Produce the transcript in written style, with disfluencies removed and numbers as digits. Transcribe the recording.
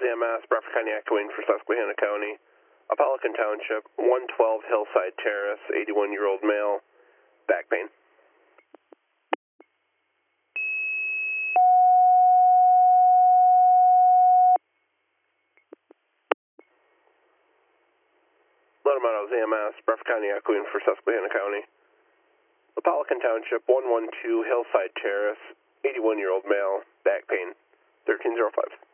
EMS, Bradford County echoing for Susquehanna County. Apollican Township, 112 Hillside Terrace, 81-year-old male, back pain. Loto Meadows EMS, Bradford County echoing for Susquehanna County. Apollican Township, 112 Hillside Terrace, 81-year-old male, back pain, 1305.